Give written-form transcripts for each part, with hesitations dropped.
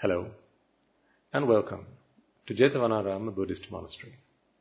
Hello and welcome to Jetavanaram Buddhist Monastery.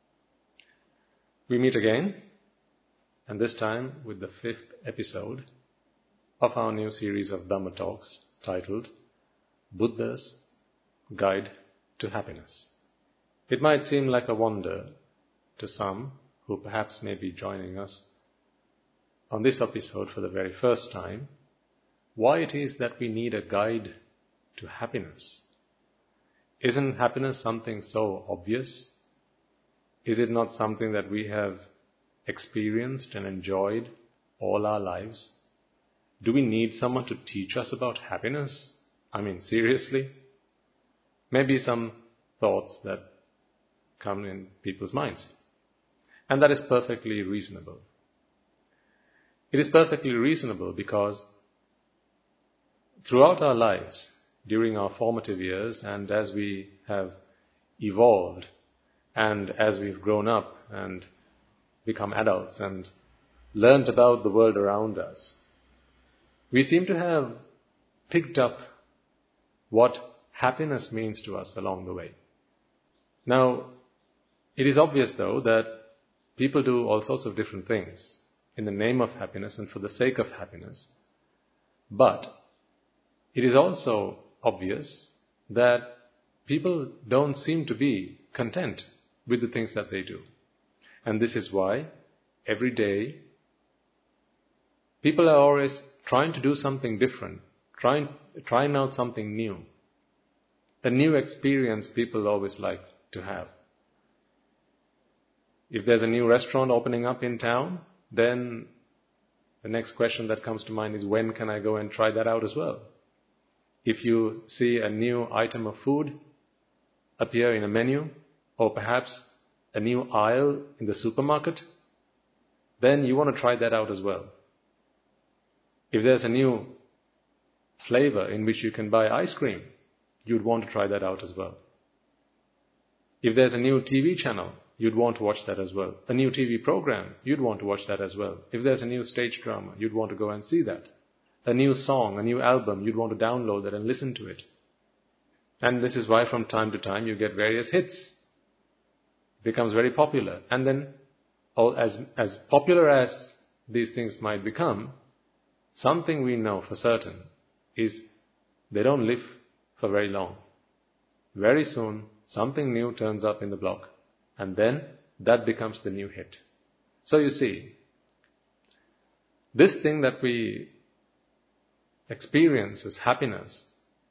We meet again, and this time with the 5th episode of our new series of Dhamma talks titled Buddha's Guide to Happiness. It might seem like a wonder to some who perhaps may be joining us on this episode for the very first time, why it is that we need a guide to happiness. Isn't happiness something so obvious? Is it not something that we have experienced and enjoyed all our lives? Do we need someone to teach us about happiness? I mean, seriously? Maybe some thoughts that come in people's minds. And that is perfectly reasonable. It is perfectly reasonable because throughout our lives, during our formative years, and as we have evolved, and as we've grown up and become adults and learnt about the world around us, we seem to have picked up what happiness means to us along the way. Now, it is obvious though that people do all sorts of different things in the name of happiness and for the sake of happiness, but it is also obvious that people don't seem to be content with the things that they do. And this is why every day people are always trying to do something different, trying out something new. A new experience people always like to have. If there's a new restaurant opening up in town, then the next question that comes to mind is, when can I go and try that out as well? If you see a new item of food appear in a menu, or perhaps a new aisle in the supermarket, then you want to try that out as well. If there's a new flavor in which you can buy ice cream, you'd want to try that out as well. If there's a new TV channel, you'd want to watch that as well. A new TV program, you'd want to watch that as well. If there's a new stage drama, you'd want to go and see that. A new song, a new album, you'd want to download that and listen to it. And this is why from time to time you get various hits. It becomes very popular. And then, as popular as these things might become, something we know for certain is they don't live for very long. Very soon, something new turns up in the block. And then, that becomes the new hit. So you see, this thing that we experience as happiness,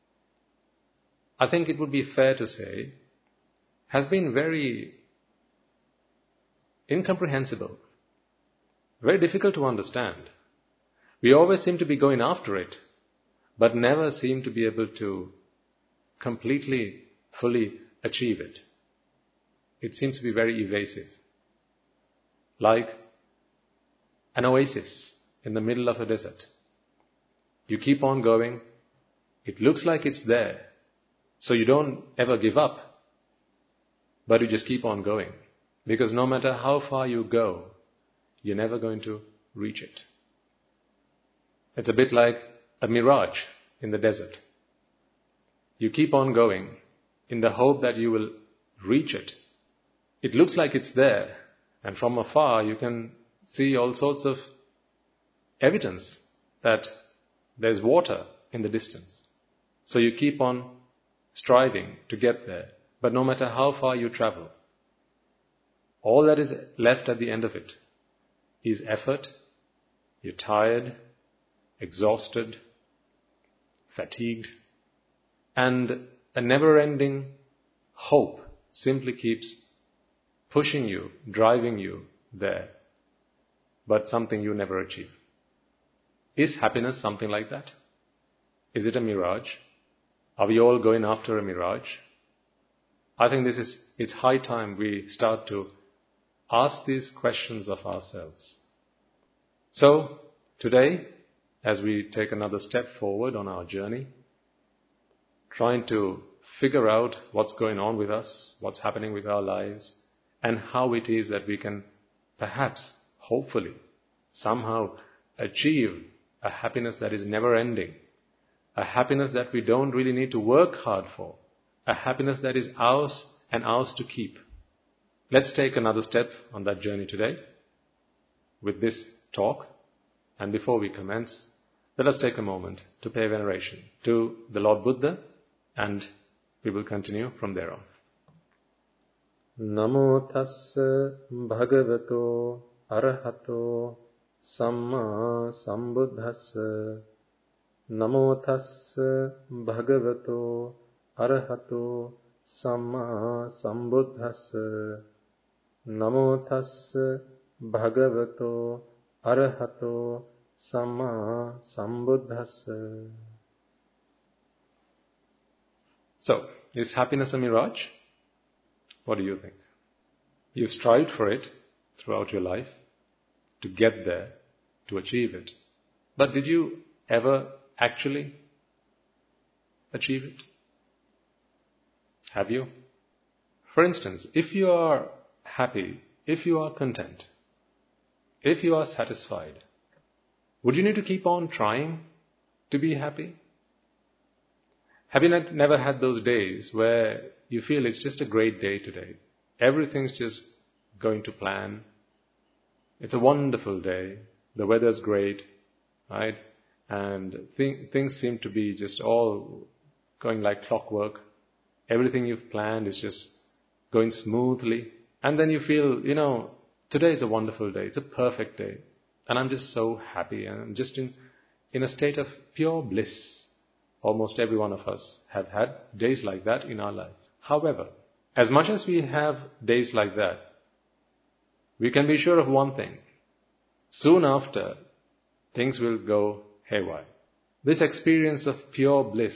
I think it would be fair to say, has been very incomprehensible, very difficult to understand. We always seem to be going after it, but never seem to be able to completely, fully achieve it. It seems to be very evasive, like an oasis in the middle of a desert. You keep on going, it looks like it's there, so you don't ever give up, but you just keep on going, because no matter how far you go, you're never going to reach it. It's a bit like a mirage in the desert. You keep on going in the hope that you will reach it. It looks like it's there, and from afar you can see all sorts of evidence that there's water in the distance. So you keep on striving to get there. But no matter how far you travel, all that is left at the end of it is effort. You're tired, exhausted, fatigued, and a never-ending hope simply keeps pushing you, driving you there, but something you never achieve. Is happiness something like that? Is it a mirage? Are we all going after a mirage? I think it's high time we start to ask these questions of ourselves. So, today, as we take another step forward on our journey, trying to figure out what's going on with us, what's happening with our lives, and how it is that we can perhaps, hopefully, somehow achieve a happiness that is never ending, a happiness that we don't really need to work hard for, a happiness that is ours and ours to keep. Let's take another step on that journey today with this talk. And before we commence, let us take a moment to pay veneration to the Lord Buddha, and we will continue from there on. Namo tassa bhagavato arahato samma sambuddhassa. Namo tassa bhagavato arahato samma sambuddhassa. Namo tassa bhagavato arahato samma sambuddhassa. So, is happiness a mirage? What do you think? You strived for it throughout your life, to get there, to achieve it. But did you ever actually achieve it? Have you? For instance, if you are happy, if you are content, if you are satisfied, would you need to keep on trying to be happy? Have you never had those days where you feel it's just a great day today? Everything's just going to plan. It's a wonderful day. The weather's great, right? And things seem to be just all going like clockwork. Everything you've planned is just going smoothly. And then you feel, today is a wonderful day. It's a perfect day. And I'm just so happy. And I'm just in a state of pure bliss. Almost every one of us have had days like that in our life. However, as much as we have days like that, we can be sure of one thing. Soon after, things will go haywire. This experience of pure bliss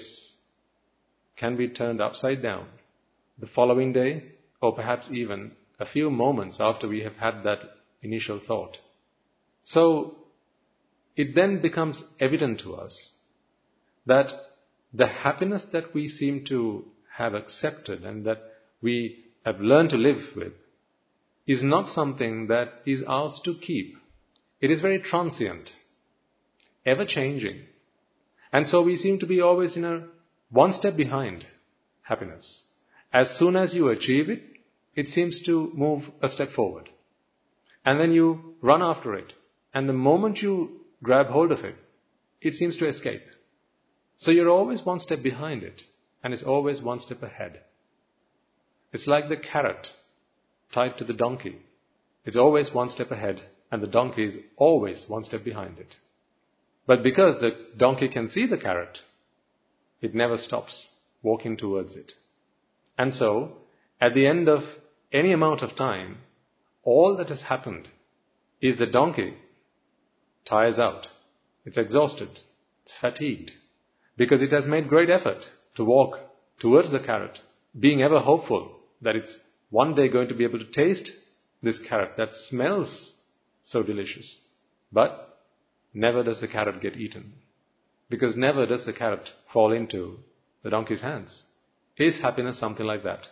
can be turned upside down the following day, or perhaps even a few moments after we have had that initial thought. So, it then becomes evident to us that the happiness that we seem to have accepted and that we have learned to live with is not something that is ours to keep. It is very transient, ever-changing. And so we seem to be always one step behind happiness. As soon as you achieve it, it seems to move a step forward. And then you run after it. And the moment you grab hold of it, it seems to escape. So you're always one step behind it, and it's always one step ahead. It's like the carrot tied to the donkey. It's always one step ahead, and the donkey is always one step behind it. But because the donkey can see the carrot, it never stops walking towards it. And so, at the end of any amount of time, all that has happened is the donkey tires out. It's exhausted. It's fatigued. Because it has made great effort to walk towards the carrot, being ever hopeful that it's one day going to be able to taste this carrot that smells so delicious. But never does the carrot get eaten. Because never does the carrot fall into the donkey's hands. Is happiness something like that?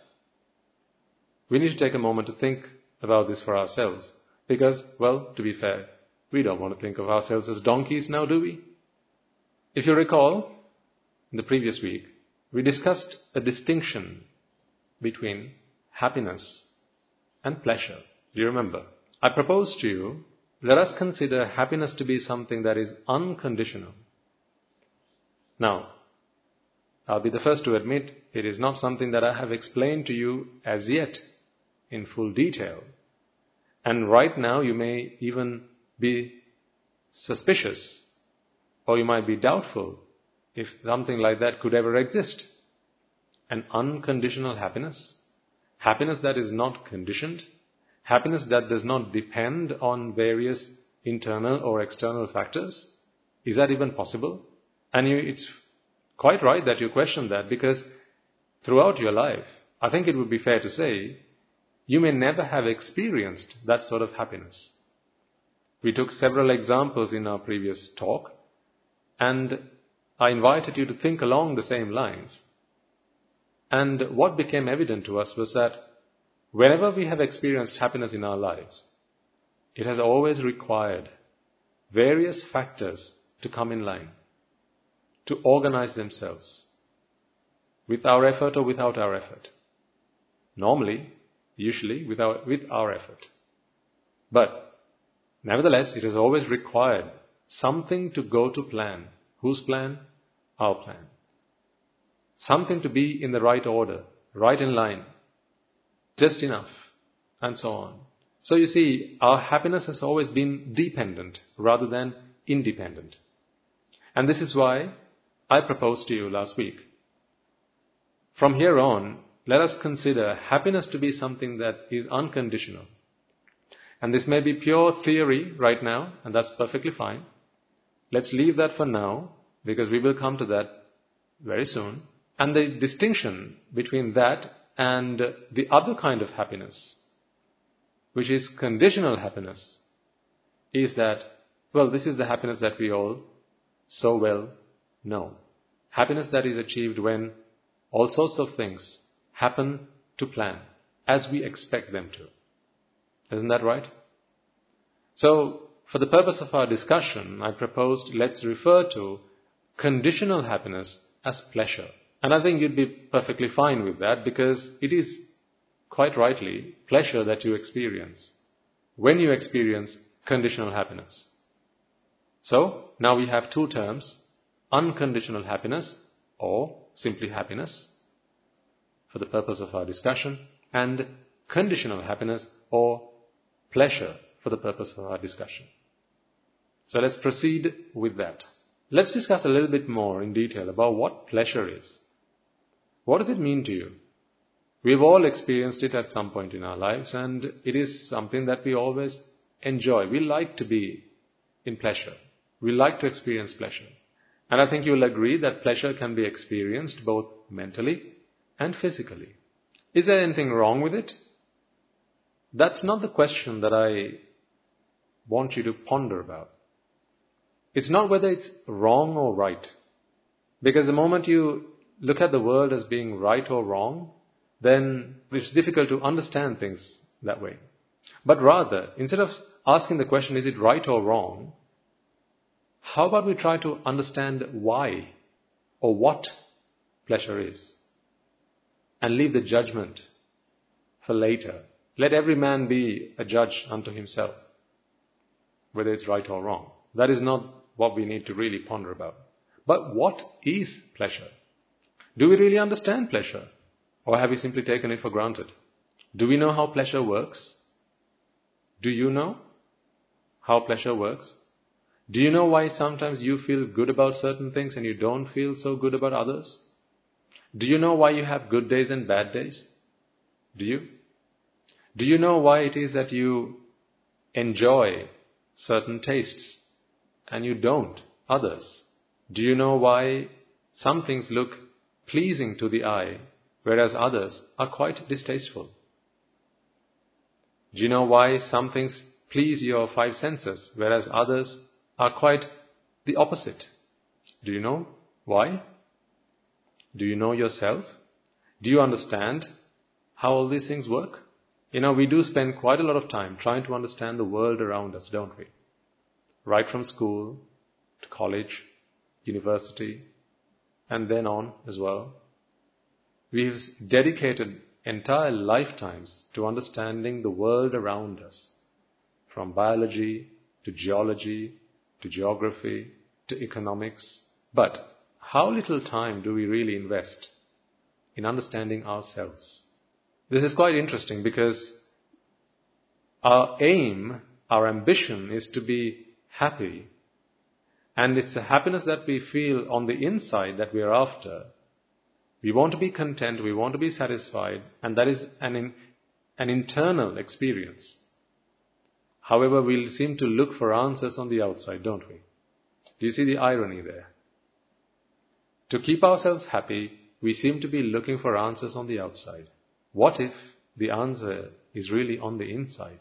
We need to take a moment to think about this for ourselves. Because, well, to be fair, we don't want to think of ourselves as donkeys now, do we? If you recall, in the previous week, we discussed a distinction between happiness and pleasure. Do you remember? I proposed to you, let us consider happiness to be something that is unconditional. Now, I'll be the first to admit it is not something that I have explained to you as yet in full detail. And right now you may even be suspicious, or you might be doubtful if something like that could ever exist. An unconditional happiness, happiness that is not conditioned, happiness that does not depend on various internal or external factors. Is that even possible? And it's quite right that you question that, because throughout your life, I think it would be fair to say, you may never have experienced that sort of happiness. We took several examples in our previous talk, and I invited you to think along the same lines. And what became evident to us was that whenever we have experienced happiness in our lives, it has always required various factors to come in line. to organize themselves with our effort or without our effort. Normally, usually, with our effort. But, nevertheless, it has always required something to go to plan. Whose plan? Our plan. Something to be in the right order, right in line, just enough, and so on. So you see, our happiness has always been dependent rather than independent. And this is why I proposed to you last week. From here on, let us consider happiness to be something that is unconditional. And this may be pure theory right now, and that's perfectly fine. Let's leave that for now, because we will come to that very soon. And the distinction between that and the other kind of happiness, which is conditional happiness, is that, well, this is the happiness that we all so well know. Happiness that is achieved when all sorts of things happen to plan, as we expect them to. Isn't that right? So, for the purpose of our discussion, I proposed let's refer to conditional happiness as pleasure. And I think you'd be perfectly fine with that, because it is, quite rightly, pleasure that you experience when you experience conditional happiness. So, now we have two terms, unconditional happiness or simply happiness for the purpose of our discussion, and conditional happiness or pleasure for the purpose of our discussion. So let's proceed with that. Let's discuss a little bit more in detail about what pleasure is. What does it mean to you? We've all experienced it at some point in our lives, and it is something that we always enjoy. We like to be in pleasure. We like to experience pleasure. And I think you'll agree that pleasure can be experienced both mentally and physically. Is there anything wrong with it? That's not the question that I want you to ponder about. It's not whether it's wrong or right. Because the moment you look at the world as being right or wrong, then it's difficult to understand things that way. But rather, instead of asking the question, is it right or wrong, how about we try to understand why or what pleasure is, and leave the judgment for later. Let every man be a judge unto himself, whether it's right or wrong. That is not what we need to really ponder about. But what is pleasure? Do we really understand pleasure? Or have we simply taken it for granted? Do we know how pleasure works? Do you know how pleasure works? Do you know why sometimes you feel good about certain things and you don't feel so good about others? Do you know why you have good days and bad days? Do you? Do you know why it is that you enjoy certain tastes and you don't others? Do you know why some things look pleasing to the eye, whereas others are quite distasteful? Do you know why some things please your five senses, whereas others are quite the opposite? Do you know why? Do you know yourself? Do you understand how all these things work? We do spend quite a lot of time trying to understand the world around us, don't we? Right from school to college, university, and then on as well. We've dedicated entire lifetimes to understanding the world around us, from biology to geology to geography to economics. But how little time do we really invest in understanding ourselves? This is quite interesting, because our aim, our ambition is to be happy. And it's a happiness that we feel on the inside that we are after. We want to be content, we want to be satisfied, and that is an internal experience. However, we'll seem to look for answers on the outside, don't we? Do you see the irony there? To keep ourselves happy, we seem to be looking for answers on the outside. What if the answer is really on the inside?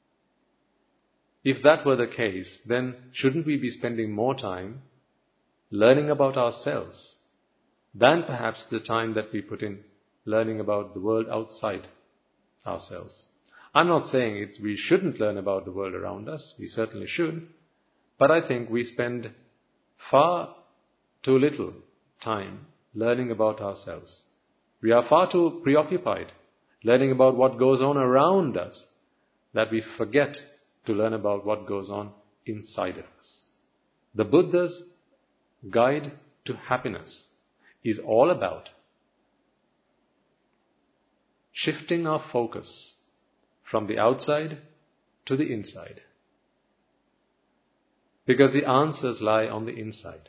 If that were the case, then shouldn't we be spending more time learning about ourselves than perhaps the time that we put in learning about the world outside ourselves? I'm not saying we shouldn't learn about the world around us. We certainly should. But I think we spend far too little time learning about ourselves. We are far too preoccupied learning about what goes on around us that we forget to learn about what goes on inside of us. The Buddha's guide to happiness is all about shifting our focus from the outside to the inside. Because the answers lie on the inside.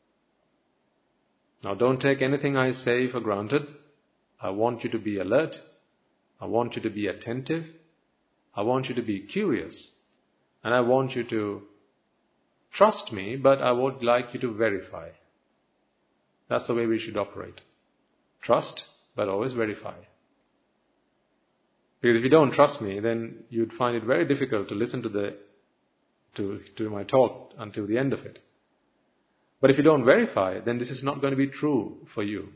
Now don't take anything I say for granted. I want you to be alert. I want you to be attentive. I want you to be curious. And I want you to trust me, but I would like you to verify. That's the way we should operate. Trust, but always verify. Because if you don't trust me, then you'd find it very difficult to listen to my talk until the end of it. But if you don't verify, then this is not going to be true for you.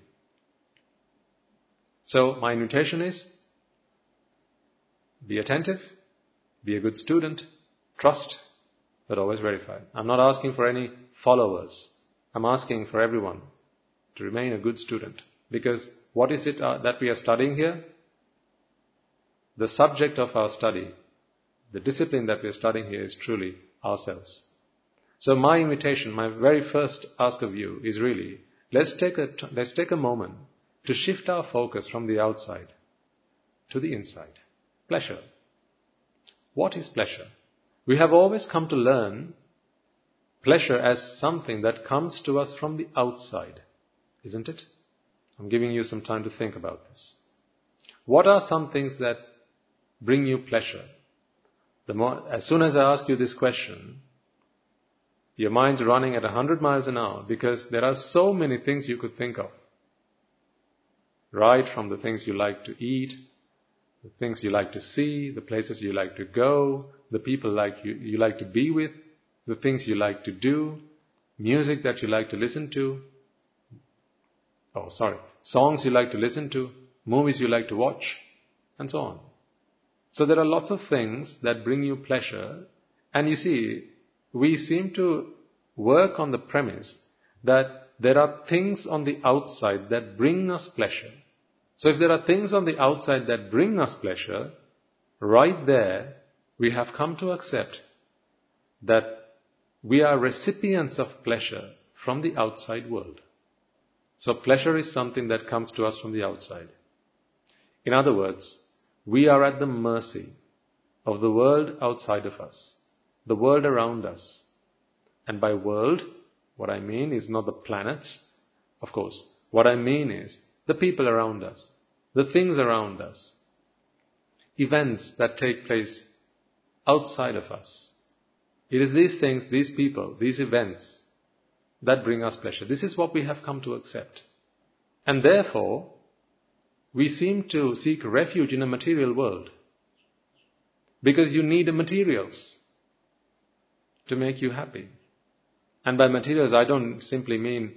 So my invitation is, be attentive, be a good student, trust, but always verify. I'm not asking for any followers. I'm asking for everyone to remain a good student. Because what is it that we are studying here? The subject of our study, the discipline that we are studying here is truly ourselves. So my invitation, my very first ask of you is really, let's take a moment to shift our focus from the outside to the inside. Pleasure. What is pleasure? We have always come to learn pleasure as something that comes to us from the outside, isn't it? I'm giving you some time to think about this. What are some things that bring you pleasure? As soon as I ask you this question, your mind's running at 100 miles an hour because there are so many things you could think of. Right from the things you like to eat, the things you like to see, the places you like to go, the people you like to be with, the things you like to do, music that you like to listen to. Songs you like to listen to, movies you like to watch, and so on. So there are lots of things that bring you pleasure, and you see, we seem to work on the premise that there are things on the outside that bring us pleasure. So if there are things on the outside that bring us pleasure, right there we have come to accept that we are recipients of pleasure from the outside world. So pleasure is something that comes to us from the outside. In other words, we are at the mercy of the world outside of us, the world around us. And by world, what I mean is not the planets, of course. What I mean is the people around us, the things around us, events that take place outside of us. It is these things, these people, these events that bring us pleasure. This is what we have come to accept. And therefore, we seem to seek refuge in a material world. Because you need the materials to make you happy. And by materials, I don't simply mean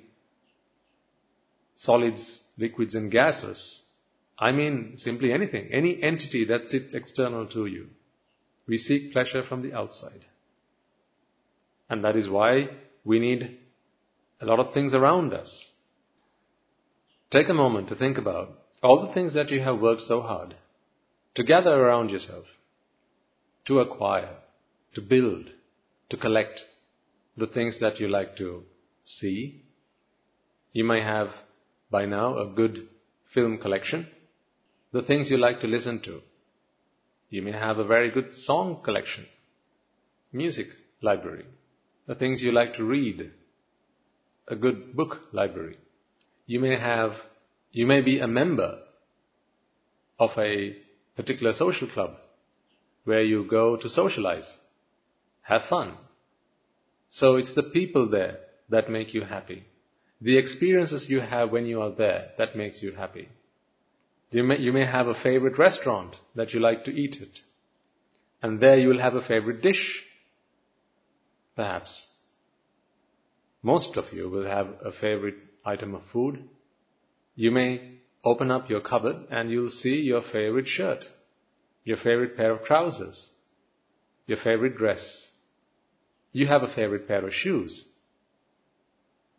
solids, liquids and gases. I mean simply anything, any entity that sits external to you. We seek pleasure from the outside. And that is why we need a lot of things around us. Take a moment to think about all the things that you have worked so hard to gather around yourself, to acquire, to build, to collect the things that you like to see. You may have by now a good film collection, the things you like to listen to. You may have a very good song collection, music library, the things you like to read, a good book library. You may be a member of a particular social club where you go to socialize, have fun. So it's the people there that make you happy. The experiences you have when you are there that makes you happy. You may have a favorite restaurant that you like to eat at. And there you will have a favorite dish. Perhaps. Most of you will have a favorite item of food. You may open up your cupboard and you'll see your favorite shirt, your favorite pair of trousers, your favorite dress. You have a favorite pair of shoes.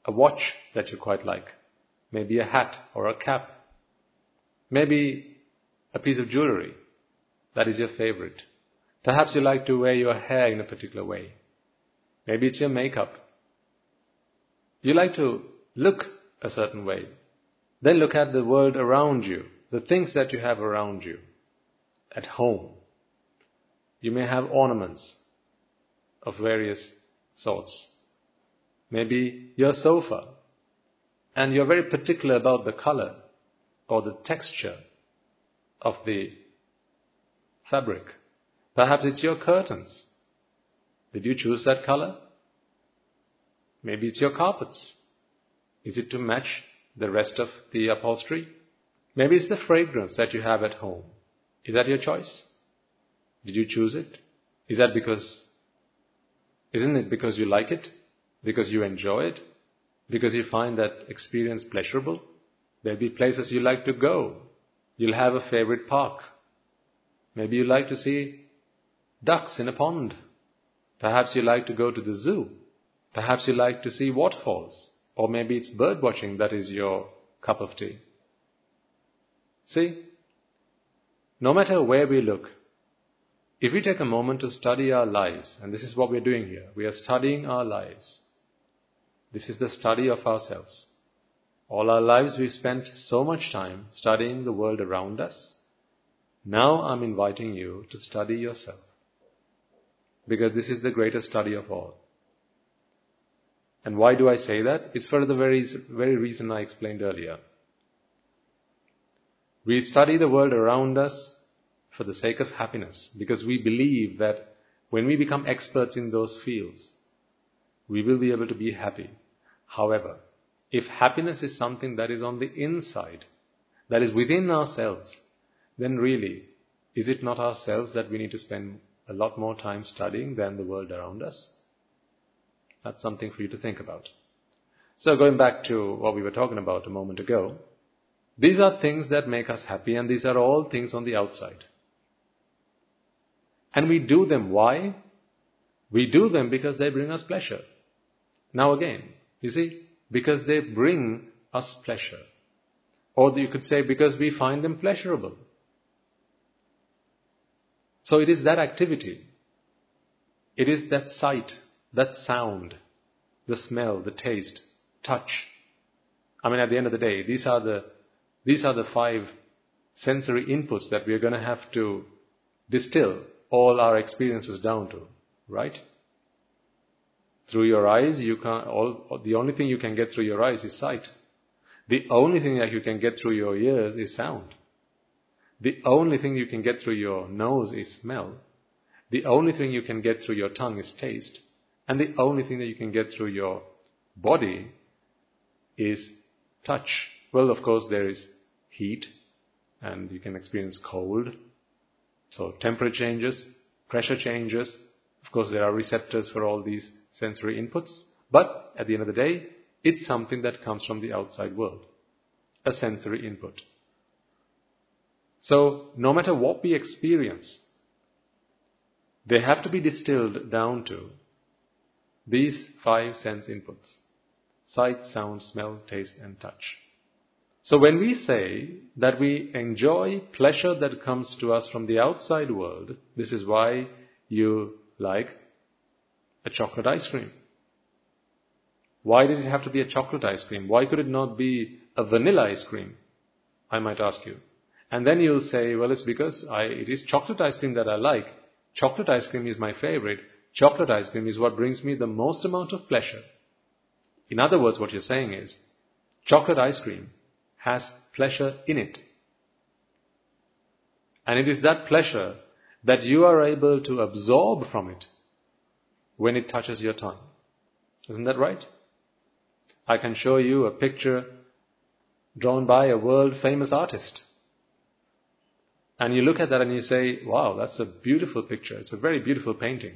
a watch that you quite like, maybe a hat or a cap, maybe a piece of jewelry that is your favorite. Perhaps you like to wear your hair in a particular way. Maybe it's your makeup. You like to look a certain way. Then look at the world around you, the things that you have around you. At home, you may have ornaments of various sorts. Maybe your sofa, and you're very particular about the color or the texture of the fabric. Perhaps it's your curtains. Did you choose that color? Maybe it's your carpets. Is it to match the rest of the upholstery? Maybe it's the fragrance that you have at home. Is that your choice? Did you choose it? Isn't it because you like it? Because you enjoy it? Because you find that experience pleasurable? There'll be places you like to go. You'll have a favorite park. Maybe you like to see ducks in a pond. Perhaps you like to go to the zoo. Perhaps you like to see waterfalls. Or maybe it's bird watching that is your cup of tea. See, no matter where we look, if we take a moment to study our lives, and this is what we're doing here, we are studying our lives. This is the study of ourselves. All our lives we've spent so much time studying the world around us. Now I'm inviting you to study yourself. Because this is the greatest study of all. And why do I say that? It's for the very reason I explained earlier. We study the world around us for the sake of happiness, because we believe that when we become experts in those fields, we will be able to be happy. However, if happiness is something that is on the inside, that is within ourselves, then really, is it not ourselves that we need to spend a lot more time studying than the world around us? That's something for you to think about. So going back to what we were talking about a moment ago, these are things that make us happy, and these are all things on the outside. And we do them. Why? We do them because they bring us pleasure. Now again, you see, because they bring us pleasure. Or you could say because we find them pleasurable. So it is that activity. It is that sight, that sound, the smell, the taste, touch. I mean, at the end of the day, these are the 5 sensory inputs that we are going to have to distill all our experiences down to, right? Through your eyes, the only thing you can get through your eyes is sight. The only thing that you can get through your ears is sound. The only thing you can get through your nose is smell. The only thing you can get through your tongue is taste. And the only thing that you can get through your body is touch. Well, of course, there is heat, and you can experience cold. So temperature changes, pressure changes. Of course, there are receptors for all these sensory inputs. But at the end of the day, it's something that comes from the outside world, a sensory input. So no matter what we experience, they have to be distilled down to these 5 sense inputs: sight, sound, smell, taste, and touch. So when we say that we enjoy pleasure that comes to us from the outside world, this is why you like a chocolate ice cream. Why did it have to be a chocolate ice cream? Why could it not be a vanilla ice cream? I might ask you. And then you'll say, well, it's because it is chocolate ice cream that I like. Chocolate ice cream is my favorite. Chocolate ice cream is what brings me the most amount of pleasure. In other words, what you're saying is, chocolate ice cream has pleasure in it. And it is that pleasure that you are able to absorb from it when it touches your tongue. Isn't that right? I can show you a picture drawn by a world-famous artist. And you look at that and you say, wow, that's a beautiful picture. It's a very beautiful painting.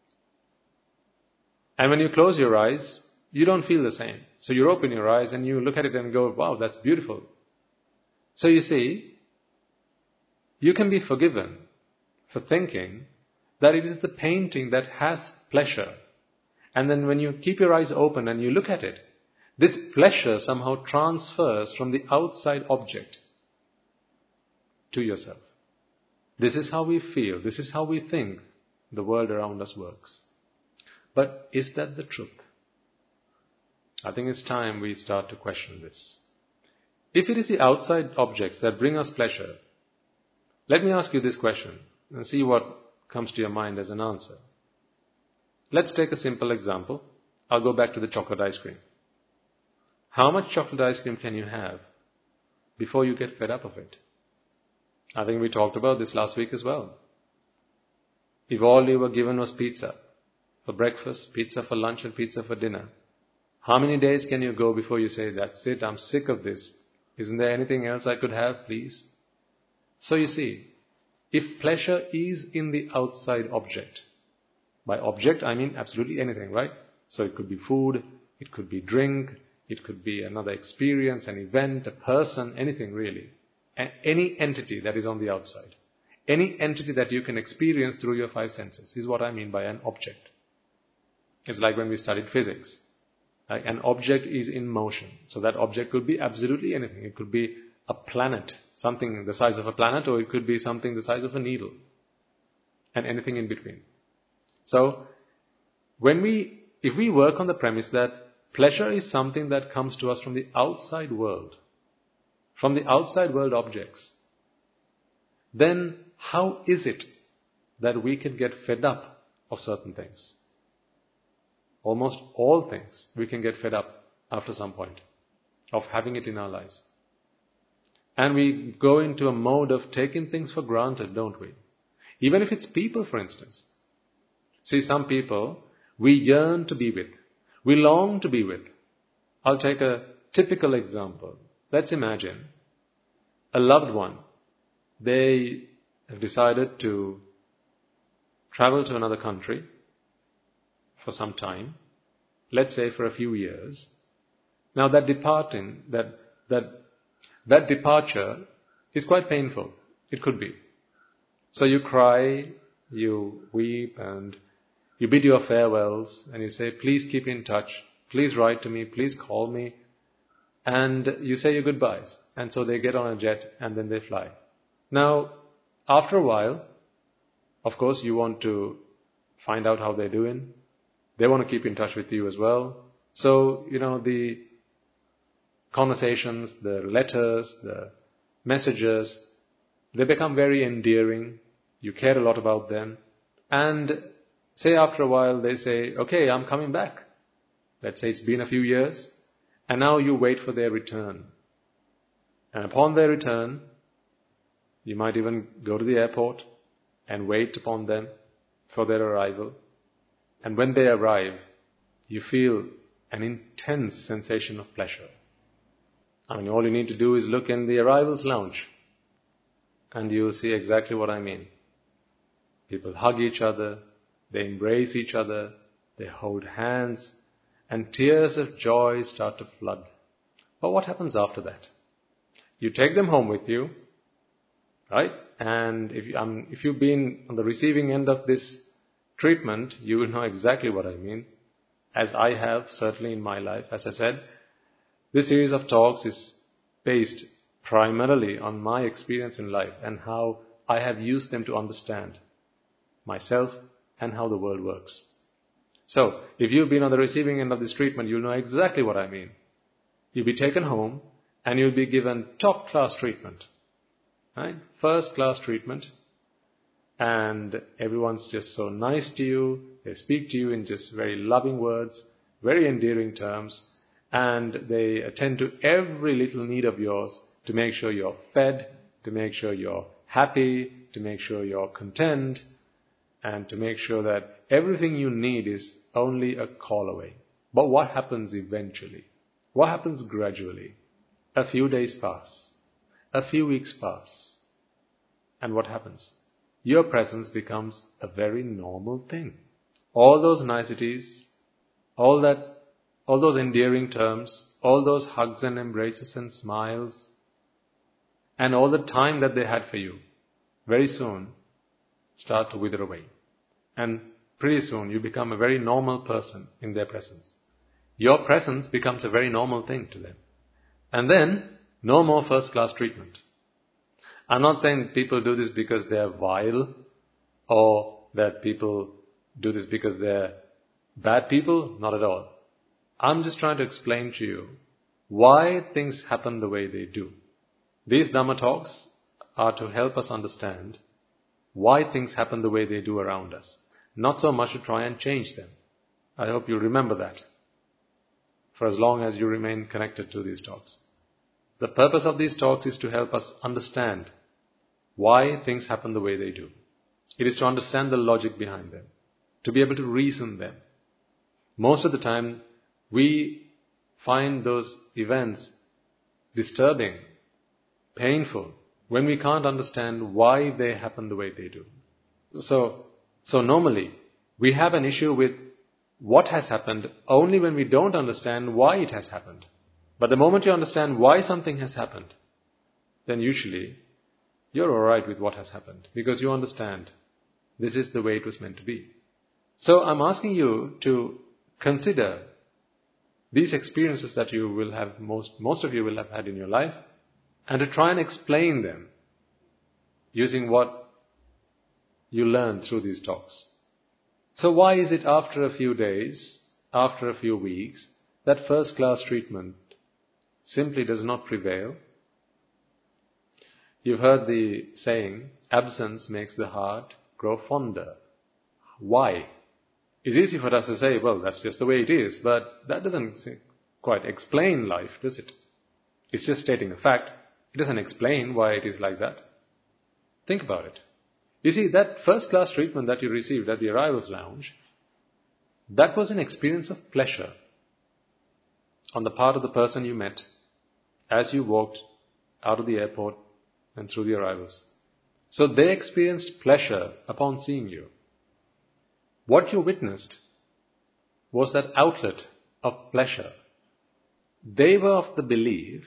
And when you close your eyes, you don't feel the same. So you open your eyes and you look at it and go, wow, that's beautiful. So you see, you can be forgiven for thinking that it is the painting that has pleasure. And then when you keep your eyes open and you look at it, this pleasure somehow transfers from the outside object to yourself. This is how we feel. This is how we think the world around us works. But is that the truth? I think it's time we start to question this. If it is the outside objects that bring us pleasure, let me ask you this question and see what comes to your mind as an answer. Let's take a simple example. I'll go back to the chocolate ice cream. How much chocolate ice cream can you have before you get fed up of it? I think we talked about this last week as well. If all you were given was pizza for breakfast, pizza for lunch and pizza for dinner, how many days can you go before you say, that's it, I'm sick of this. Isn't there anything else I could have, please? So you see, if pleasure is in the outside object, by object I mean absolutely anything, right? So it could be food, it could be drink, it could be another experience, an event, a person, anything really. Any entity that is on the outside. Any entity that you can experience through your five senses is what I mean by an object. It's like when we studied physics. Right? An object is in motion. So that object could be absolutely anything. It could be a planet, something the size of a planet, or it could be something the size of a needle. And anything in between. So, if we work on the premise that pleasure is something that comes to us from the outside world, from the outside world objects, then how is it that we can get fed up of certain things? Almost all things we can get fed up after some point of having it in our lives. And we go into a mode of taking things for granted, don't we? Even if it's people, for instance. See, some people we yearn to be with. We long to be with. I'll take a typical example. Let's imagine a loved one. They have decided to travel to another country for some time, let's say for a few years. Now that departure is quite painful. It could be. So you cry, you weep, and you bid your farewells, and you say, please keep in touch, please write to me, please call me, and you say your goodbyes. And so they get on a jet and then they fly. Now, after a while, of course, you want to find out how they're doing. They want to keep in touch with you as well. So, the conversations, the letters, the messages, they become very endearing. You care a lot about them. And say after a while they say, okay, I'm coming back. Let's say it's been a few years. And now you wait for their return. And upon their return, you might even go to the airport and wait upon them for their arrival. And when they arrive, you feel an intense sensation of pleasure. I mean, all you need to do is look in the arrivals lounge and you'll see exactly what I mean. People hug each other, they embrace each other, they hold hands, and tears of joy start to flood. But what happens after that? You take them home with you, right? And if you've been on the receiving end of this treatment, you will know exactly what I mean, as I have certainly in my life. As I said, this series of talks is based primarily on my experience in life and how I have used them to understand myself and how the world works. So, if you've been on the receiving end of this treatment, you'll know exactly what I mean. You'll be taken home and you'll be given top-class treatment. Right? First-class treatment. And everyone's just so nice to you. They speak to you in just very loving words, very endearing terms. And they attend to every little need of yours to make sure you're fed, to make sure you're happy, to make sure you're content, and to make sure that everything you need is only a call away. But what happens eventually? What happens gradually? A few days pass. A few weeks pass. And what happens? Your presence becomes a very normal thing. All those niceties, all those endearing terms, all those hugs and embraces and smiles, and all the time that they had for you, very soon start to wither away. And pretty soon you become a very normal person in their presence. your presence becomes a very normal thing to them. And then, no more first-class treatment. I'm not saying people do this because they're vile, or that people do this because they're bad people. Not at all. I'm just trying to explain to you why things happen the way they do. These Dhamma talks are to help us understand why things happen the way they do around us. Not so much to try and change them. I hope you remember that for as long as you remain connected to these talks. The purpose of these talks is to help us understand why things happen the way they do. It is to understand the logic behind them, to be able to reason them. Most of the time, we find those events disturbing, painful, when we can't understand why they happen the way they do. So normally, we have an issue with what has happened only when we don't understand why it has happened. But the moment you understand why something has happened, then usually you're alright with what has happened, because you understand this is the way it was meant to be. So I'm asking you to consider these experiences that you will have, most of you will have had in your life, and to try and explain them using what you learn through these talks. So why is it after a few days, after a few weeks, that first-class treatment simply does not prevail? You've heard the saying, absence makes the heart grow fonder. Why? It's easy for us to say, well, that's just the way it is, but that doesn't quite explain life, does it? It's just stating a fact. It doesn't explain why it is like that. Think about it. You see, that first-class treatment that you received at the arrivals lounge, that was an experience of pleasure on the part of the person you met as you walked out of the airport and through the arrivals. So they experienced pleasure upon seeing you. What you witnessed was that outlet of pleasure. They were of the belief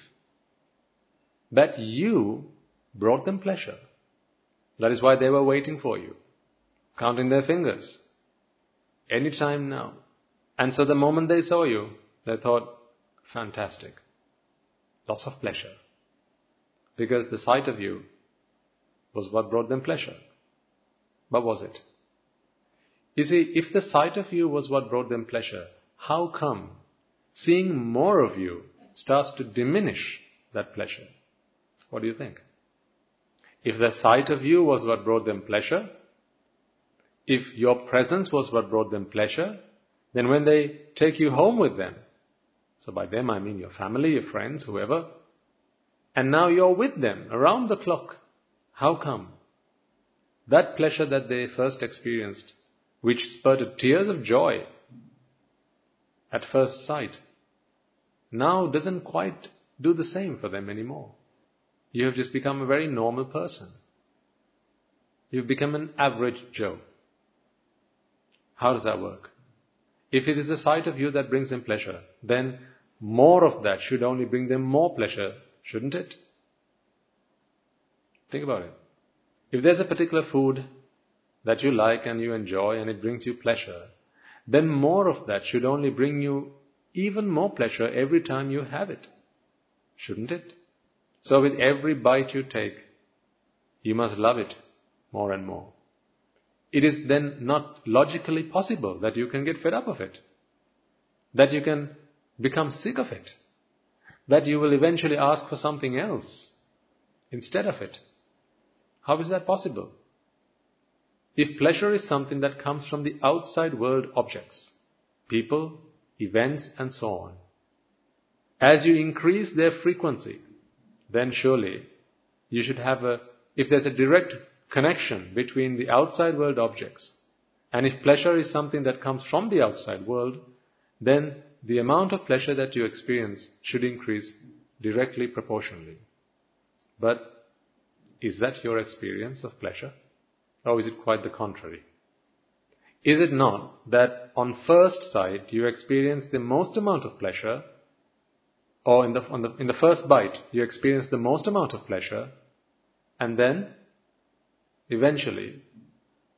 that you brought them pleasure. That is why they were waiting for you, counting their fingers, any time now. And so the moment they saw you, they thought, fantastic, lots of pleasure. Because the sight of you was what brought them pleasure. But was it? You see, if the sight of you was what brought them pleasure, how come seeing more of you starts to diminish that pleasure? What do you think? If the sight of you was what brought them pleasure, if your presence was what brought them pleasure, then when they take you home with them, so by them I mean your family, your friends, whoever, and now you're with them around the clock, how come that pleasure that they first experienced, which spurted tears of joy at first sight, now doesn't quite do the same for them anymore? You have just become a very normal person. You've become an average Joe. How does that work? If it is the sight of you that brings them pleasure, then more of that should only bring them more pleasure, shouldn't it? Think about it. If there's a particular food that you like and you enjoy and it brings you pleasure, then more of that should only bring you even more pleasure every time you have it, shouldn't it? So with every bite you take, you must love it more and more. It is then not logically possible that you can get fed up of it, that you can become sick of it, that you will eventually ask for something else instead of it. How is that possible? If pleasure is something that comes from the outside world objects, people, events and so on, as you increase their frequency, then surely you should have if there's a direct connection between the outside world objects, and if pleasure is something that comes from the outside world, then the amount of pleasure that you experience should increase directly proportionally. But is that your experience of pleasure? Or is it quite the contrary? Is it not that on first sight you experience the most amount of pleasure, or in the first bite you experience the most amount of pleasure, and then eventually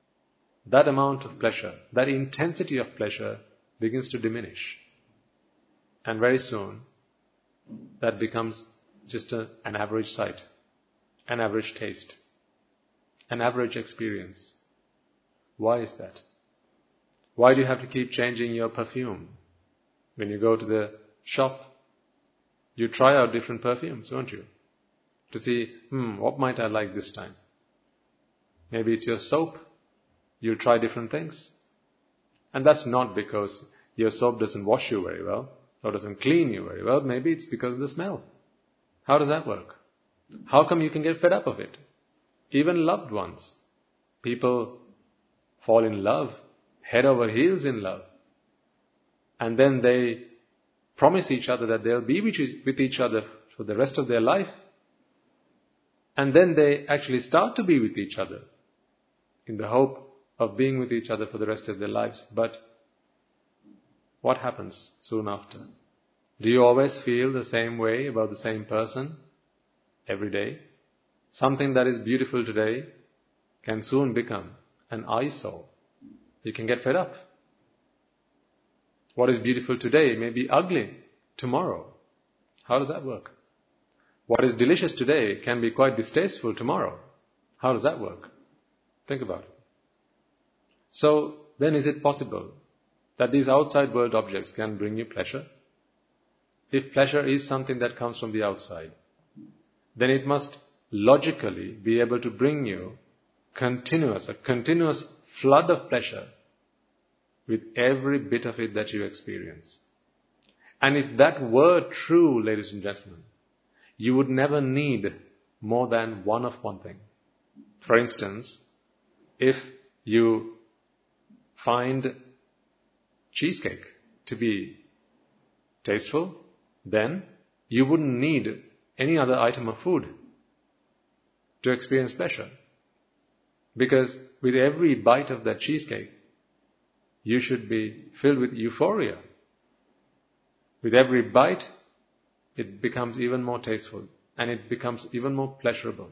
that amount of pleasure, that intensity of pleasure begins to diminish? And very soon, that becomes just an average sight, an average taste, an average experience. Why is that? Why do you have to keep changing your perfume? When you go to the shop, you try out different perfumes, won't you? To see, what might I like this time? Maybe it's your soap. You try different things. And that's not because your soap doesn't wash you very well or doesn't clean you very well. Maybe it's because of the smell. How does that work? How come you can get fed up of it? Even loved ones. People fall in love, head over heels in love. And then they promise each other that they'll be with each other for the rest of their life. And then they actually start to be with each other in the hope of being with each other for the rest of their lives. But what happens soon after? Do you always feel the same way about the same person every day? Something that is beautiful today can soon become an eyesore. You can get fed up. What is beautiful today may be ugly tomorrow. How does that work? What is delicious today can be quite distasteful tomorrow. How does that work? Think about it. So, then is it possible that these outside world objects can bring you pleasure? If pleasure is something that comes from the outside, then it must logically be able to bring you a continuous flood of pleasure with every bit of it that you experience. And if that were true, ladies and gentlemen, you would never need more than one of one thing. For instance, if you find cheesecake to be tasteful, then you wouldn't need any other item of food to experience pleasure. Because with every bite of that cheesecake, you should be filled with euphoria. With every bite, it becomes even more tasteful and it becomes even more pleasurable.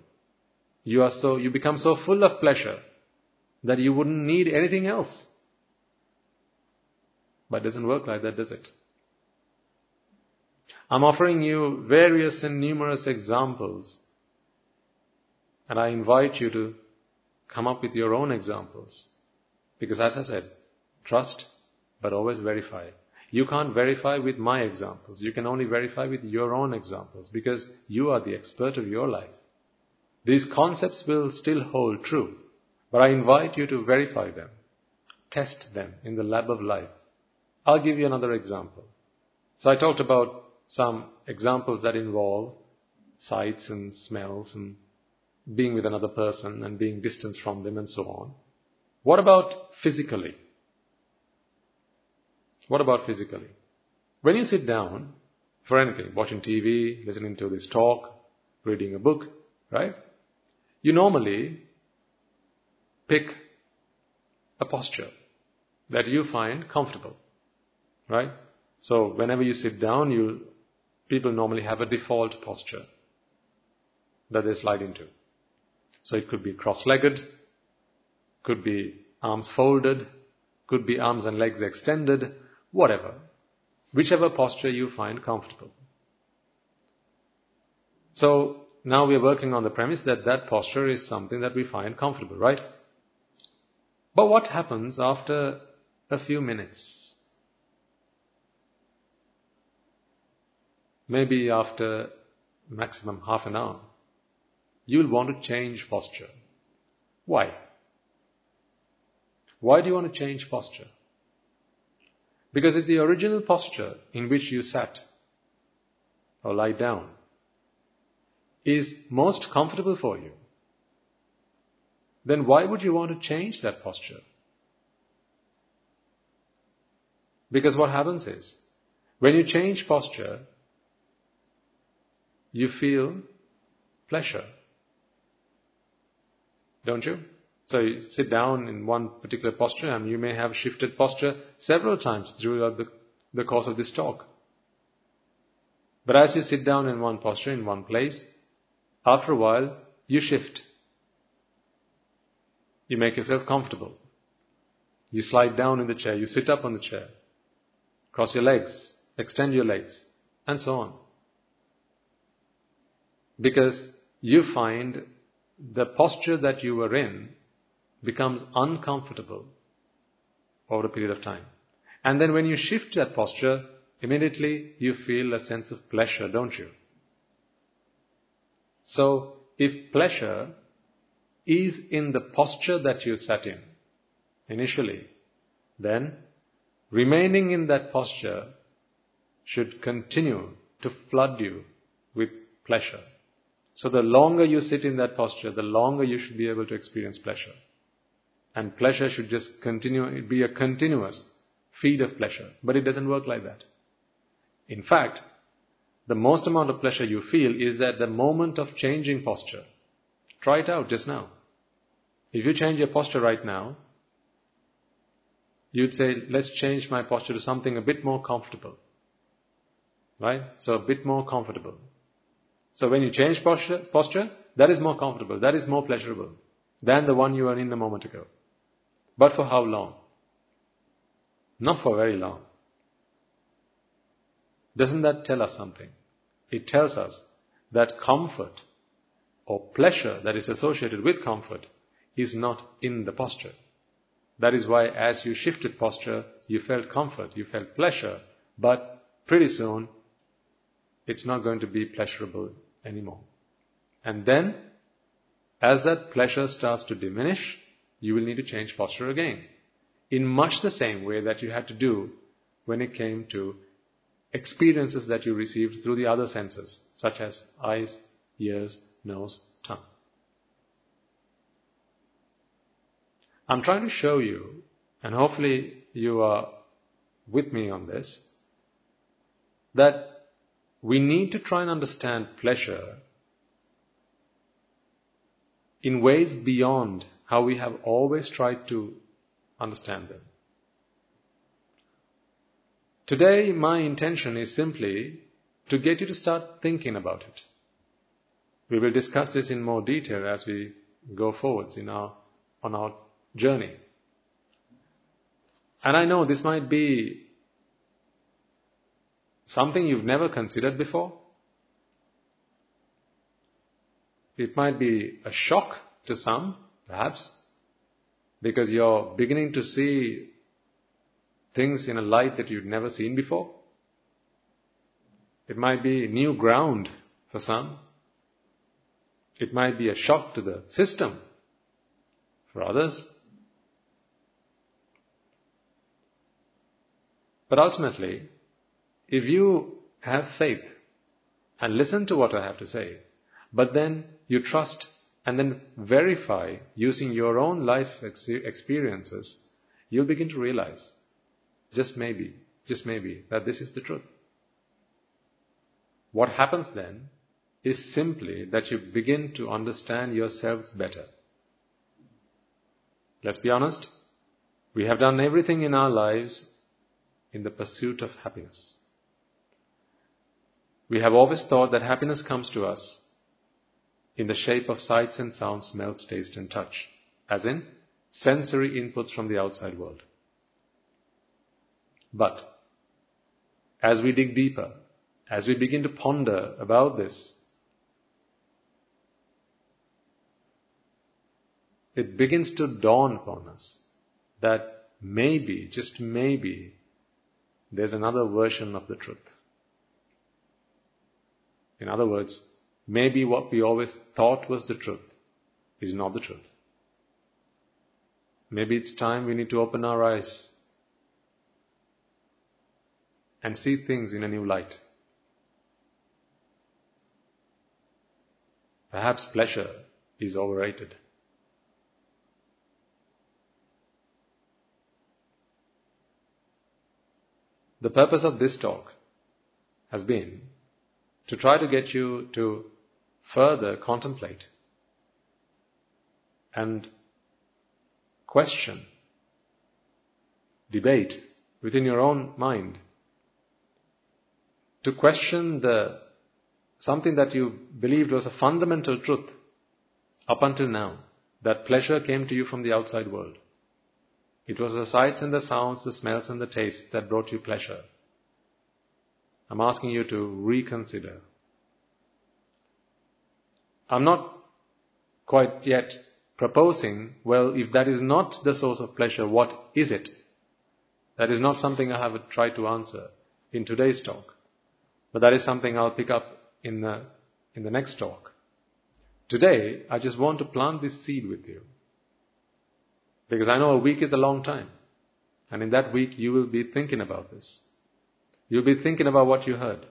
You become so full of pleasure that you wouldn't need anything else. But it doesn't work like that, does it? I'm offering you various and numerous examples, and I invite you to come up with your own examples. Because as I said, trust, but always verify. You can't verify with my examples. You can only verify with your own examples, because you are the expert of your life. These concepts will still hold true, but I invite you to verify them. Test them in the lab of life. I'll give you another example. So I talked about some examples that involve sights and smells and being with another person and being distanced from them and so on. What about physically? What about physically? When you sit down for anything, watching TV, listening to this talk, reading a book, right? You normally pick a posture that you find comfortable, right? So whenever you sit down, people normally have a default posture that they slide into. So it could be cross-legged, could be arms folded, could be arms and legs extended, whatever. Whichever posture you find comfortable. So now we are working on the premise that that posture is something that we find comfortable, right? But what happens after a few minutes? Maybe after maximum half an hour, you'll want to change posture. Why? Why do you want to change posture? Because if the original posture in which you sat or lie down is most comfortable for you, then why would you want to change that posture? Because what happens is, when you change posture, you feel pleasure. Don't you? So you sit down in one particular posture and you may have shifted posture several times throughout the course of this talk. But as you sit down in one posture, in one place, after a while, you shift. You make yourself comfortable. You slide down in the chair, you sit up on the chair, cross your legs, extend your legs, and so on. Because you find the posture that you were in becomes uncomfortable over a period of time. And then when you shift that posture, immediately you feel a sense of pleasure, don't you? So, if pleasure is in the posture that you sat in initially, then remaining in that posture should continue to flood you with pleasure. So the longer you sit in that posture, the longer you should be able to experience pleasure. And pleasure should just continue, be a continuous feed of pleasure. But it doesn't work like that. In fact, the most amount of pleasure you feel is at the moment of changing posture. Try it out just now. If you change your posture right now, you'd say, let's change my posture to something a bit more comfortable. Right? So a bit more comfortable. So when you change posture, that is more comfortable, that is more pleasurable than the one you were in a moment ago. But for how long? Not for very long. Doesn't that tell us something? It tells us that comfort or pleasure that is associated with comfort is not in the posture. That is why as you shifted posture, you felt comfort, you felt pleasure, but pretty soon it's not going to be pleasurable anymore. And then, as that pleasure starts to diminish, you will need to change posture again. In much the same way that you had to do when it came to experiences that you received through the other senses, such as eyes, ears, nose, tongue. I'm trying to show you, and hopefully you are with me on this, that we need to try and understand pleasure in ways beyond how we have always tried to understand them. Today, my intention is simply to get you to start thinking about it. We will discuss this in more detail as we go forwards on our journey. And I know this might be something you've never considered before. It might be a shock to some, perhaps, because you're beginning to see things in a light that you've never seen before. It might be new ground for some. It might be a shock to the system for others. But ultimately, if you have faith and listen to what I have to say, but then you trust and then verify using your own life experiences, you'll begin to realize, just maybe, that this is the truth. What happens then is simply that you begin to understand yourselves better. Let's be honest, we have done everything in our lives in the pursuit of happiness. We have always thought that happiness comes to us in the shape of sights and sounds, smells, taste and touch, as in sensory inputs from the outside world. But as we dig deeper, as we begin to ponder about this, it begins to dawn upon us that maybe, just maybe, there's another version of the truth. In other words, maybe what we always thought was the truth is not the truth. Maybe it's time we need to open our eyes and see things in a new light. Perhaps pleasure is overrated. The purpose of this talk has been to try to get you to further contemplate and question, debate within your own mind, to question something that you believed was a fundamental truth up until now, that pleasure came to you from the outside world. It was the sights and the sounds, the smells and the tastes that brought you pleasure. I'm asking you to reconsider. I'm not quite yet proposing, well, if that is not the source of pleasure, what is it? That is not something I have tried to answer in today's talk. But that is something I'll pick up in the next talk. Today, I just want to plant this seed with you. Because I know a week is a long time. And in that week, you will be thinking about this. You'll be thinking about what you heard.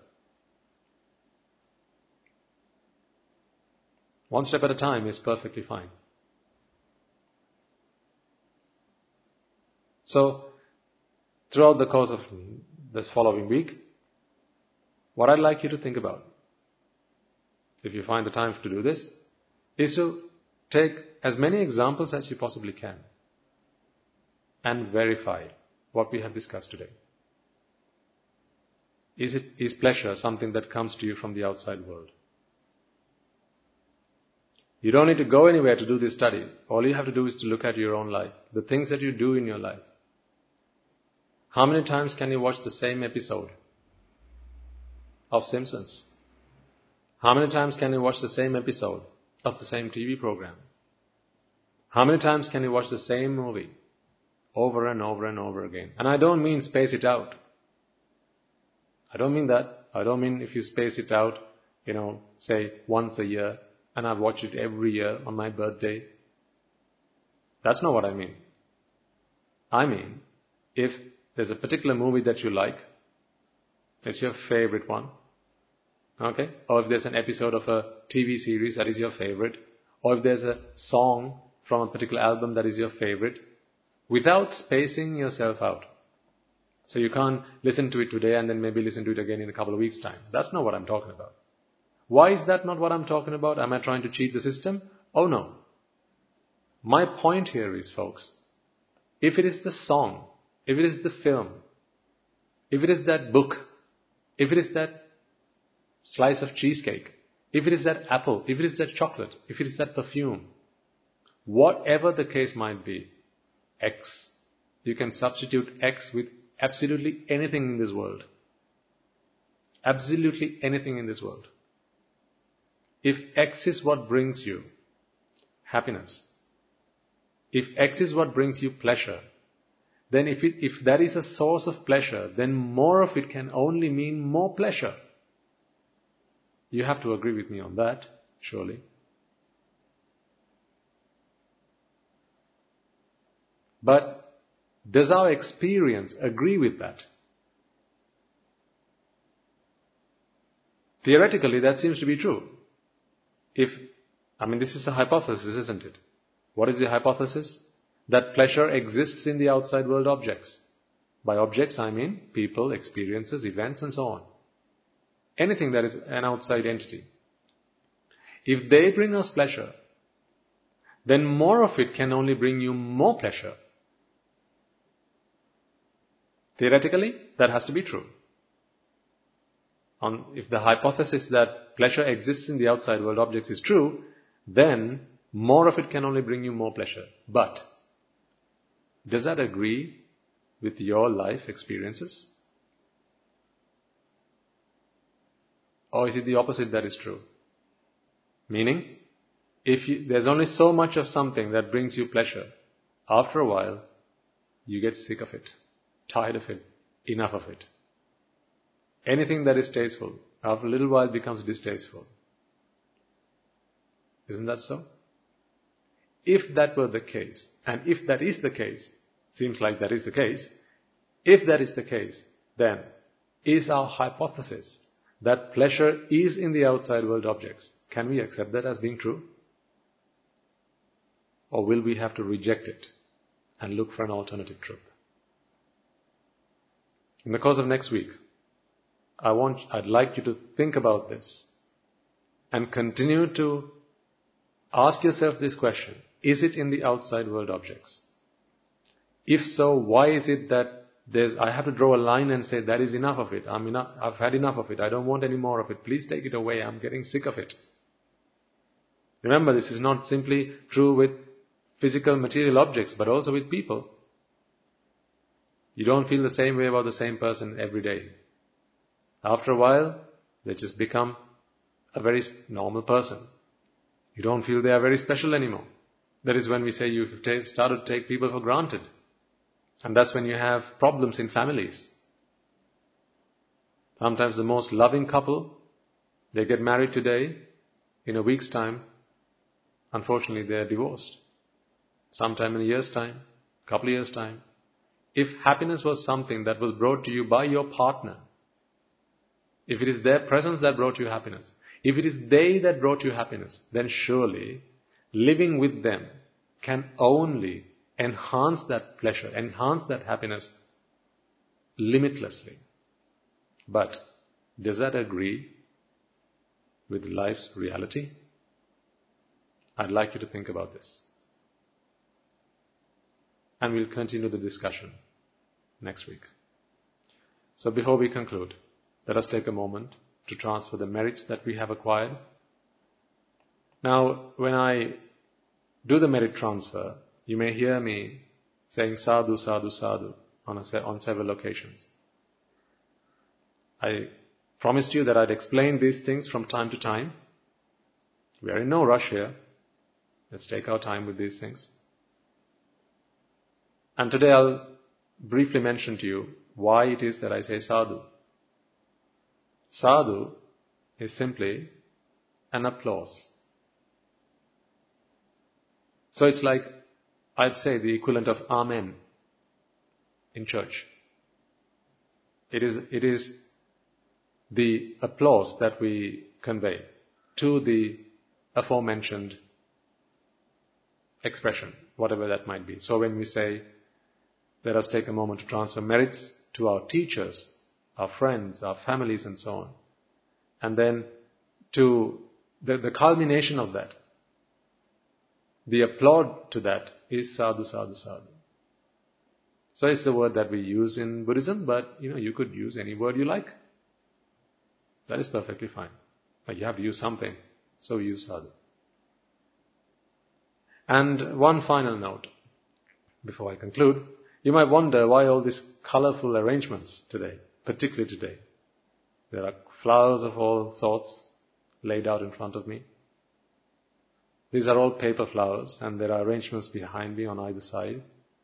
One step at a time is perfectly fine. So, throughout the course of this following week, what I'd like you to think about, if you find the time to do this, is to take as many examples as you possibly can and verify what we have discussed today. Is pleasure something that comes to you from the outside world? You don't need to go anywhere to do this study. All you have to do is to look at your own life, the things that you do in your life. How many times can you watch the same episode of Simpsons? How many times can you watch the same episode of the same TV program? How many times can you watch the same movie over and over and over again? And I don't mean space it out. I don't mean that. I don't mean if you space it out, say once a year, and I watch it every year on my birthday. That's not what I mean. I mean, if there's a particular movie that you like, it's your favorite one, okay? Or if there's an episode of a TV series that is your favorite, or if there's a song from a particular album that is your favorite, without spacing yourself out. So you can't listen to it today and then maybe listen to it again in a couple of weeks' time. That's not what I'm talking about. Why is that not what I'm talking about? Am I trying to cheat the system? Oh no. My point here is, folks, if it is the song, if it is the film, if it is that book, if it is that slice of cheesecake, if it is that apple, if it is that chocolate, if it is that perfume, whatever the case might be, X, you can substitute X with absolutely anything in this world. Absolutely anything in this world. If X is what brings you happiness, if X is what brings you pleasure, then if that is a source of pleasure, then more of it can only mean more pleasure. You have to agree with me on that, surely. But does our experience agree with that? Theoretically, that seems to be true. This is a hypothesis, isn't it? What is the hypothesis? That pleasure exists in the outside world objects. By objects, I mean people, experiences, events, and so on. Anything that is an outside entity. If they bring us pleasure, then more of it can only bring you more pleasure. Theoretically, that has to be true. If the hypothesis that pleasure exists in the outside world objects is true, then more of it can only bring you more pleasure. But does that agree with your life experiences? Or is it the opposite that is true? Meaning, there's only so much of something that brings you pleasure, after a while, you get sick of it, tired of it, enough of it. Anything that is tasteful, after a little while becomes distasteful. Isn't that so? If that were the case, and if that is the case, seems like that is the case, if that is the case, then is our hypothesis that pleasure is in the outside world objects, can we accept that as being true? Or will we have to reject it and look for an alternative truth? In the course of next week, I'd like you to think about this and continue to ask yourself this question. Is it in the outside world objects? If so, why is it that I have to draw a line and say that is enough of it. I've had enough of it. I don't want any more of it. Please take it away. I'm getting sick of it. Remember, this is not simply true with physical material objects, but also with people. You don't feel the same way about the same person every day. After a while, they just become a very normal person. You don't feel they are very special anymore. That is when we say you've started to take people for granted. And that's when you have problems in families. Sometimes the most loving couple, they get married today, in a week's time, unfortunately they are divorced. Sometime in a year's time, a couple of years' time. If happiness was something that was brought to you by your partner, if it is their presence that brought you happiness, if it is they that brought you happiness, then surely living with them can only enhance that pleasure, enhance that happiness limitlessly. But does that agree with life's reality? I'd like you to think about this. And we'll continue the discussion next week. So before we conclude, let us take a moment to transfer the merits that we have acquired. Now, when I do the merit transfer, you may hear me saying sadhu, sadhu, sadhu on several occasions. I promised you that I'd explain these things from time to time. We are in no rush here. Let's take our time with these things. And today I'll briefly mention to you why it is that I say sadhu. Sadhu is simply an applause. So it's like, I'd say, the equivalent of Amen in church. It is the applause that we convey to the aforementioned expression, whatever that might be. So when we say, let us take a moment to transfer merits to our teachers, our friends, our families and so on. And then to the culmination of that, the applaud to that is sadhu, sadhu, sadhu. So it's the word that we use in Buddhism, but you could use any word you like. That is perfectly fine. But you have to use something, so we use sadhu. And one final note, before I conclude. You might wonder why all these colorful arrangements today, particularly today. There are flowers of all sorts laid out in front of me. These are all paper flowers, and there are arrangements behind me on either side.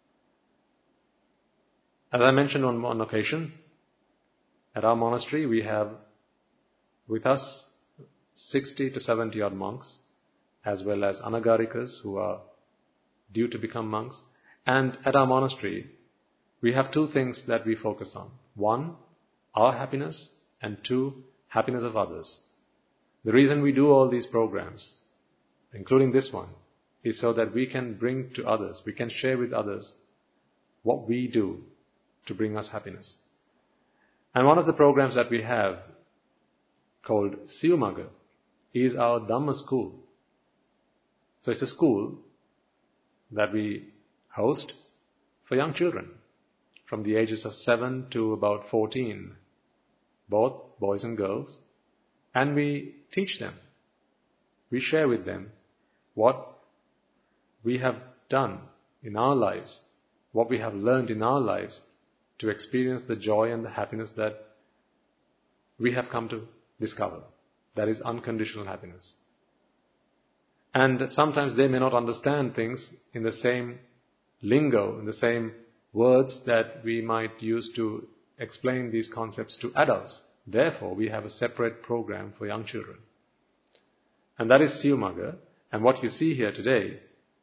As I mentioned on one occasion, at our monastery we have with us 60 to 70 odd monks, as well as anagarikas who are due to become monks. And at our monastery, we have two things that we focus on. One, our happiness, and two, happiness of others. The reason we do all these programs, including this one, is so that we can bring to others, we can share with others what we do to bring us happiness. And one of the programs that we have, called Siyumaga, is our Dhamma school. So it's a school that we host for young children from the ages of 7 to about 14, both boys and girls, and we teach them. We share with them what we have done in our lives, what we have learned in our lives to experience the joy and the happiness that we have come to discover. That is unconditional happiness. And sometimes they may not understand things in the same lingo, in the same words that we might use to explain these concepts to adults. Therefore, we have a separate program for young children. And that is Siyumaga. And what you see here today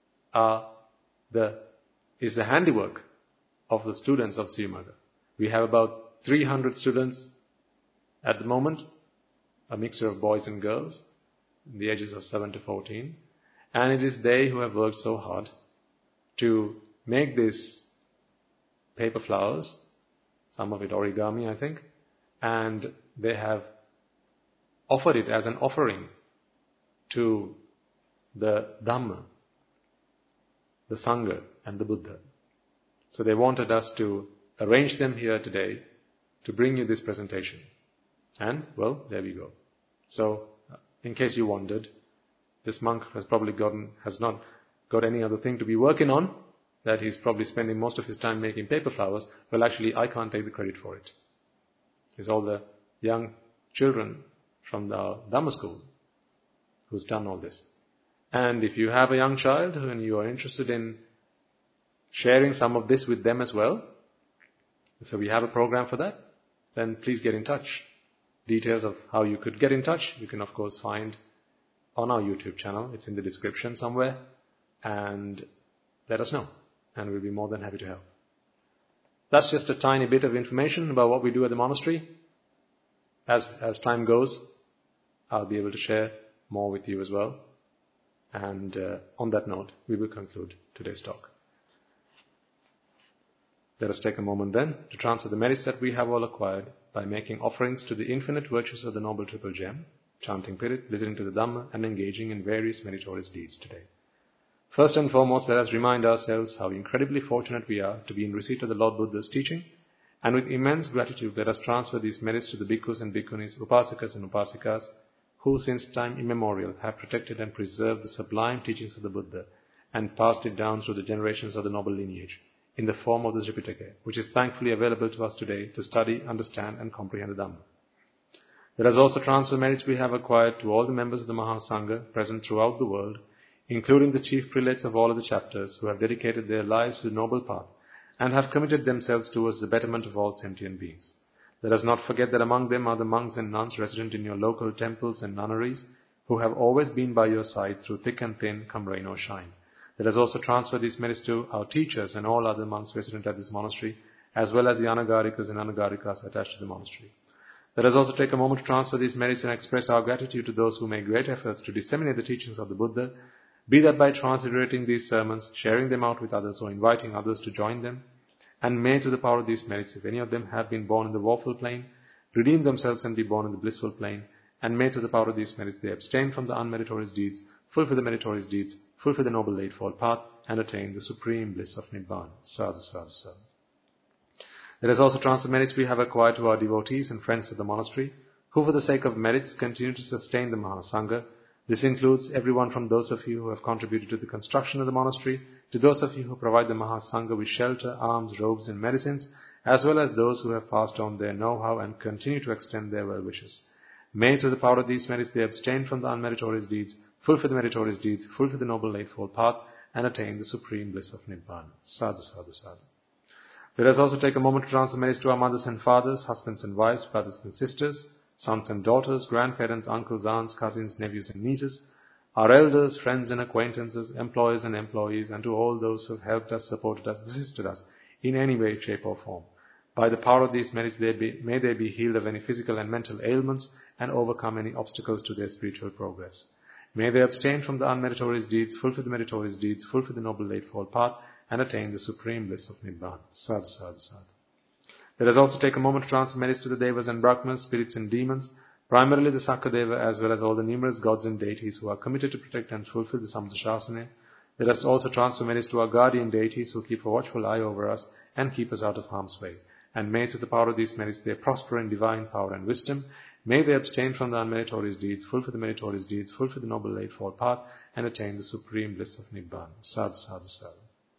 is the handiwork of the students of Siyumaga. We have about 300 students at the moment, a mixture of boys and girls, in the ages of 7 to 14. And it is they who have worked so hard to make these paper flowers, some of it origami, I think, and they have offered it as an offering to the Dhamma, the Sangha and the Buddha. So they wanted us to arrange them here today to bring you this presentation. And, well, there we go. So, in case you wondered, this monk has not got any other thing to be working on, that he's probably spending most of his time making paper flowers. Well, actually, I can't take the credit for it. It's all the young children from the Dhamma school who's done all this. And if you have a young child and you are interested in sharing some of this with them as well, so we have a program for that, then please get in touch. Details of how you could get in touch, you can of course find on our YouTube channel. It's in the description somewhere. And let us know. And we'll be more than happy to help. That's just a tiny bit of information about what we do at the monastery. As time goes, I'll be able to share more with you as well. And on that note, we will conclude today's talk. Let us take a moment then to transfer the merits that we have all acquired by making offerings to the infinite virtues of the Noble Triple Gem, chanting Pirit, listening to the Dhamma, and engaging in various meritorious deeds today. First and foremost, let us remind ourselves how incredibly fortunate we are to be in receipt of the Lord Buddha's teaching, and with immense gratitude let us transfer these merits to the bhikkhus and bhikkhunis, upasakas and upasikas, who since time immemorial have protected and preserved the sublime teachings of the Buddha and passed it down through the generations of the noble lineage in the form of the Tripitaka, which is thankfully available to us today to study, understand and comprehend the Dhamma. Let us also transfer merits we have acquired to all the members of the Mahasangha present throughout the world, including the chief prelates of all of the chapters who have dedicated their lives to the noble path and have committed themselves towards the betterment of all sentient beings. Let us not forget that among them are the monks and nuns resident in your local temples and nunneries who have always been by your side through thick and thin, come rain or shine. Let us also transfer these merits to our teachers and all other monks resident at this monastery, as well as the Anagarikas and Anagarikas attached to the monastery. Let us also take a moment to transfer these merits and express our gratitude to those who make great efforts to disseminate the teachings of the Buddha, be that by transliterating these sermons, sharing them out with others, or inviting others to join them. And may to the power of these merits, if any of them have been born in the woeful plane, redeem themselves and be born in the blissful plane. And may to the power of these merits they abstain from the unmeritorious deeds, fulfill the meritorious deeds, fulfill the noble eightfold path, and attain the supreme bliss of Nibbana. Sadhu, sadhu, sadhu. Let us also transfer merits we have acquired to our devotees and friends of the monastery, who for the sake of merits continue to sustain the Mahasangha. This includes everyone from those of you who have contributed to the construction of the monastery, to those of you who provide the Mahasangha with shelter, alms, robes and medicines, as well as those who have passed on their know-how and continue to extend their well wishes. May to the power of these merits they abstain from the unmeritorious deeds, fulfill the meritorious deeds, fulfill the noble eightfold path, and attain the supreme bliss of Nibbana. Sadhu, sadhu, sadhu. Let us also take a moment to transfer merits to our mothers and fathers, husbands and wives, brothers and sisters, sons and daughters, grandparents, uncles, aunts, cousins, nephews and nieces, our elders, friends and acquaintances, employers and employees, and to all those who have helped us, supported us, assisted us in any way, shape or form. By the power of these merits, may they be healed of any physical and mental ailments and overcome any obstacles to their spiritual progress. May they abstain from the unmeritorious deeds, fulfill the meritorious deeds, fulfill the noble eightfold path, and attain the supreme bliss of Nibbana. Sadhu, sadhu, sadhu. Let us also take a moment to transfer merits to the Devas and Brahmas, spirits and demons, primarily the Sakadeva, as well as all the numerous gods and deities who are committed to protect and fulfill the Samdhashasana. Let us also transfer merits to our guardian deities who keep a watchful eye over us and keep us out of harm's way. And may to the power of these merits they prosper in divine power and wisdom. May they abstain from the unmeritorious deeds, fulfill the meritorious deeds, fulfill the noble eightfold path, and attain the supreme bliss of Nibbana. Sadhu, sadhu, sadhu.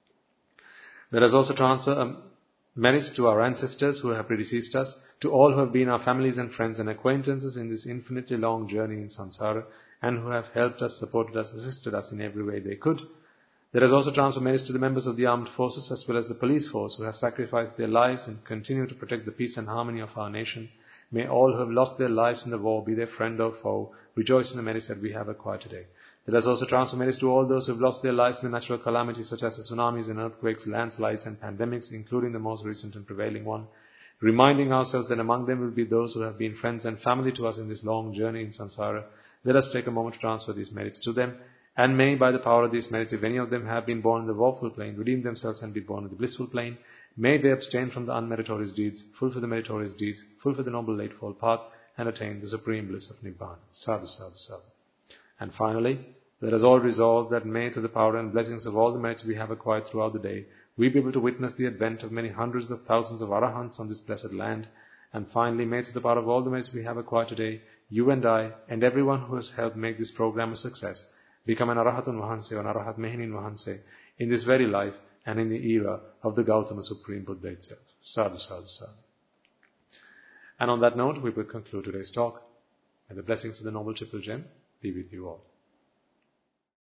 Let us also transfer merits to our ancestors who have predeceased us, to all who have been our families and friends and acquaintances in this infinitely long journey in samsara, and who have helped us, supported us, assisted us in every way they could. Let us also transfer merits to the members of the armed forces as well as the police force who have sacrificed their lives and continue to protect the peace and harmony of our nation. May all who have lost their lives in the war, be they friend or foe, rejoice in the merits that we have acquired today. Let us also transfer merits to all those who have lost their lives in the natural calamities such as the tsunamis and earthquakes, landslides and pandemics, including the most recent and prevailing one, reminding ourselves that among them will be those who have been friends and family to us in this long journey in samsara. Let us take a moment to transfer these merits to them, and may by the power of these merits, if any of them have been born in the woeful plane, redeem themselves and be born in the blissful plane. May they abstain from the unmeritorious deeds, fulfill the meritorious deeds, fulfill the noble eightfold path, and attain the supreme bliss of Nibbana. Sadhu, sadhu, sadhu. And finally, let us all resolve that may to the power and blessings of all the merits we have acquired throughout the day, we be able to witness the advent of many hundreds of thousands of arahants on this blessed land. And finally, may to the power of all the merits we have acquired today, you and I, and everyone who has helped make this program a success, become an Arahatun Vahanse or an Arahat Mehinin Vahanse in this very life and in the era of the Gautama Supreme Buddha itself. Sadhu, sadhu, sadhu. And on that note, we will conclude today's talk. May the blessings of the Noble Triple Gem be with you all.